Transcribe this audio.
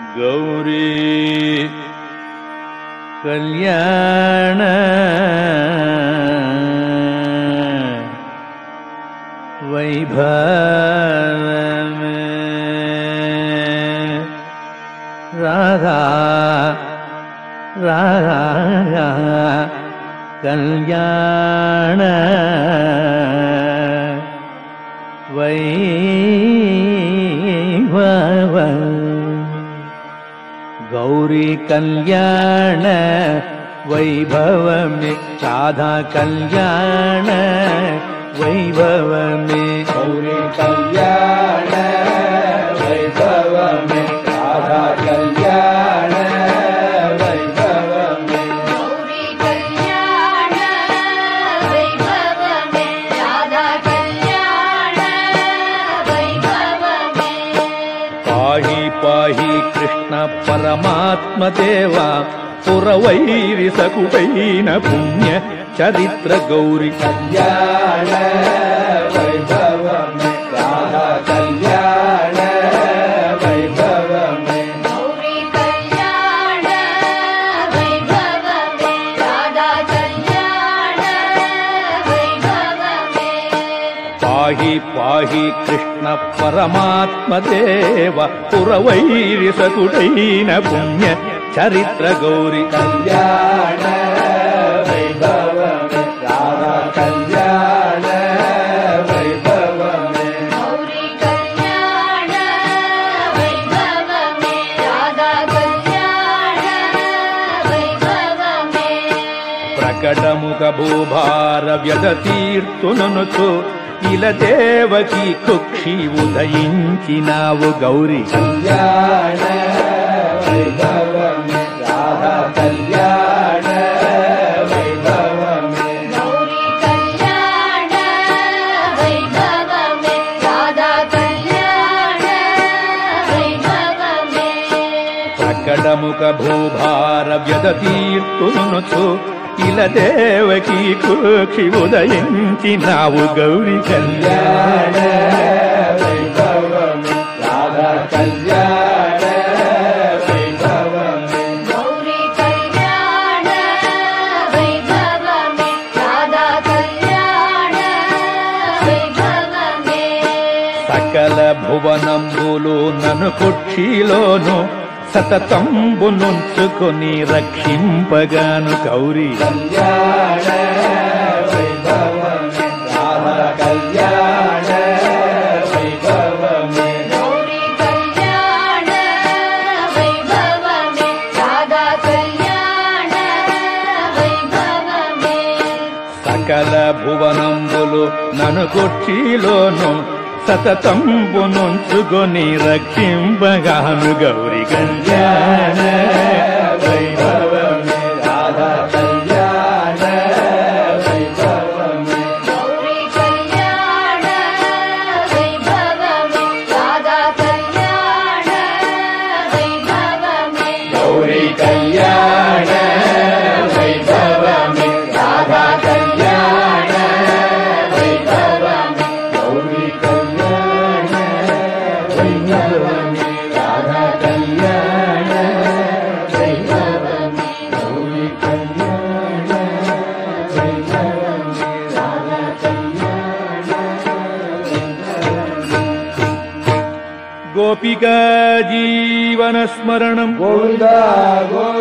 गौरी कल्याण वैभव राधा राधा कल्याण वैभव गौरी कल्याण वैभव में राधा कल्याण वैभव में गौरी कल्याण वैभव में राधा कल्याण वैभव में गौरी कल्याण वैभव में राधा कल्याण वैभव में पाहि पाहि कृष्ण परमात्म देवा पुरवैरि सकुटैन पुण्य चरित्र गौरी कल्याण वैभव में राधा कल्याण वैभव में गौरी कल्याण वैभव में राधा कल्याण वैभव में पाहि पाहि कृष्ण परमात्म देव पुरवैरि सकुटैन पुण्य चरित्र गौरी कल्याण वैभव में राधा कल्याण वैभव में गौरी कल्याण वैभव में राधा कल्याण वैभव में प्रकटमुख भूभार व्यदतीर्तुननुचु इल देवकी कुक्षि उदयिंचिनावु गौरी कल्याण वैभव में राधा कल्याण वैभव में गौरी कल्याण वैभव में राधा कल्याण वैभव में प्रकटमुख भूभार व्यदतीर्तुननुचु इल देवकी कुक्षि उदयिंचिनावु गौरी कल्याण वैभव में राधा कल्याण वैभव में गौरी कल्याण वैभव में राधा कल्याण वैभव में सकल भुवనంబులు నన్ను కుక్షిలోను సతతంబు నుంచుకొని రక్షింపగాను గౌరీ कल्याण वैभव में राधा कल्याण वैभव में गौरी कल्याण वैभव में राधा कल्याण वैभव में సకల భువనంబులు నన్ను కుక్షిలోను సతతంబు నుంచుకొని రక్షింపగాను గౌరీ कल्याण वैभव में राधा कल्याण वैभव में गौरी कल्याण वैभव में राधा कल्याण वैभव में गौरी कल्याण वैभव में राधा कल्याण वैभव में गौरी कल्याण वैभव में राधा कल्याण वैभव में गौरी कल्याण वैभव में राधा कल्याण గోపికా జీవన స్మరణం गोविंद